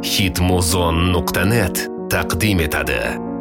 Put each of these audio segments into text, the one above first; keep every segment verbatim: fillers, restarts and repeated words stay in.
hitmuzon nuqta net taqdim etadi.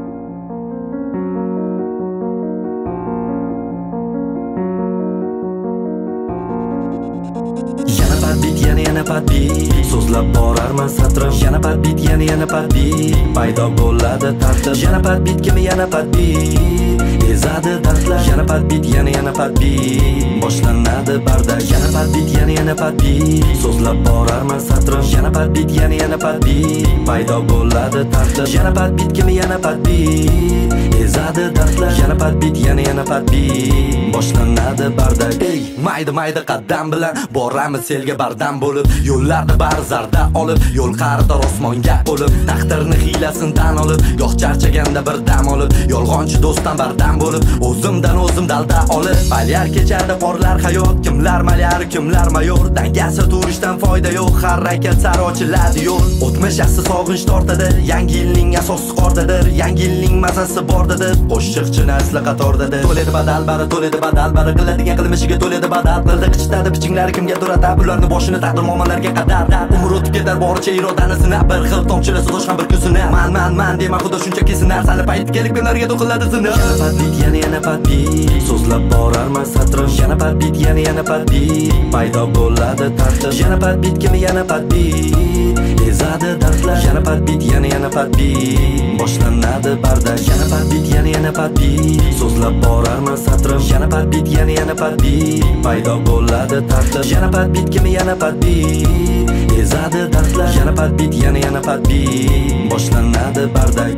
Yana patbit, yana yana patbit, so'zlab borarman satrim. Yana patbit, yana yana patbit, paydo bo'ladi tartib. Yana patbit, kimi yana patbit, ezadi dardlar. Yana patbit, yana yana patbit, boshlanadi barda. Yana patbit, yana yana patbit, so'zlab borarman satrim. Yana patbit, yana yana patbit, paydo bo'ladi tartib. Yana patbit, kimi yana patbit, ezadi dardlar. Yana patbit, yana yana patbit, boshlanadi barda. Ey, mayda mayda qaddam bilan boramiz selga bardam bo'lib, yo'llarda bari zarda olib, yo'l qa'rida osmonga bo'lib, taqdirni hiylasin tan olib, goh charchaganda bir dam olib, yolg'onchi do'stdan bardam bo'lib, o'zimdan o'zim dalda olib, balyar kechadi porlar hayot, kimlar malyar, kimlar mayor, dangasa turishdan foyda yo'q, harakat sari ochiladi yo'l. O'tmish asli sog'inch tortadi, yangi yilning asosi qordadir, yangi yilning mazasi bordadir, qo'shiqchi nasli qatordadir. To'ledi badal bari, to'ledi badal bari, qiladigan qilmishiga to'ledi badal, qildi qichitadi bichinglari kimga durada, bularni boshini taqdir muammolarga qadar. Umr o'tib ketar boricha irodani sinab, bir xil tomchilasa tosh ham bir kun sinar. Man man man dema xudo shunchaki sinar, sali payti kelib kunlarga to'qiladi sinar. Yana patbit, yana yana patbit, so'zlab borarman satrim. Yana patbit, yana yana patbit, paydo bo'ladi tartib. Yana patbit, kimi yana patbit, ezadi dardlar. Yana patbit, yana yana patbit, boshlanadi barda. Yana patbit, yana yana patbit, so'zlab borarman satrim. Yana patbit, yana yana patbit, paydo bo'ladi tartib. Yana patbit, kimi yana patbit, ezadi dardlar. Yana patbit, yana yana patbit, boshlanadi bardak.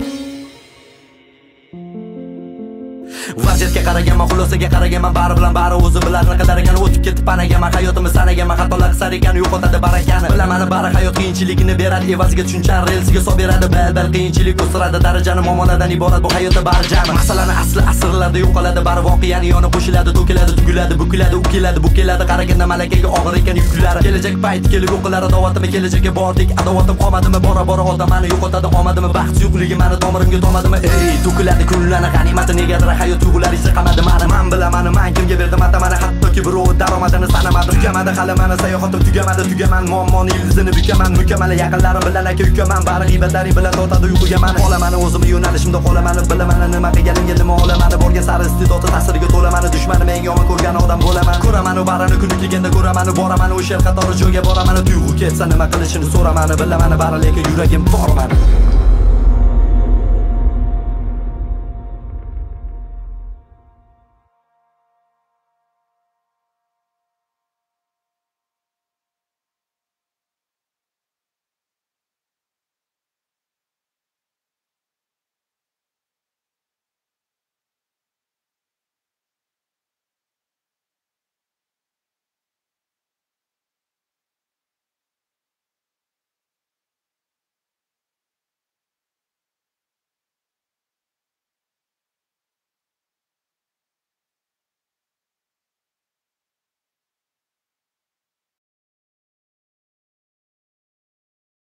Vaziyatga qaraganman, xulosaga qaraganman, bari bilan bari o'zi bilar naqadar ekan. O'tib ketib panaganman, hayotimni sanaganman, xatolar qisar ekan, yo'qotadi barakani. Bilaman bari hayot qiyinchiligini beradi, evaziga tushunchar relsiga so'b beradi. Bal-bal qiyinchilik o'stiradi darajani, muomaladan iborat bu hayotda bari jami. Masalani asli asrlarda yo'qoladi, bari voqeani yoni qo'shiladi, to'kiladi, tugiladi, bukiladi, u keladi, bu keladi. Qaraganda malakaga og'ir ekan yuklari. Kelajak payti kelib o'qilar adovatimi, kelajakka bordik, adovatim qomadimi, bora bora odamani yo'qotadi omadimi, baxt yo'qligi meni tomirimga tomadimi. Ey, to'kiladi kunlarni g'animati, negadir hayot tuyg'ular isi qamadi mani. Man bilaman, man kimga berdim atamani, hattoki birov daromadini sanamadi. Tugamadi hali mani sayohatim, tugamadi, tugaman muammoni ildizini bukaman. Mukammal yaqinlarim bilan aka ukaman, bari g'iybatlaring bilan tortadi uyquga mani. Olamani o'zimni yo'nalishimda qo'lamani, bilaman nima qilganimga, nima olamani. Borgan sari iste'dodi ta'siriga to'lamani, dushmanim eng yomon ko'rgan odam bo'laman. Ko'raman barini kuni kelganda, ko'raman boraman o'sha qatori joyga boraman. Tuyg'u ketsa nima qilishini so'raman, bilaman bari lekin yuragim bor mani.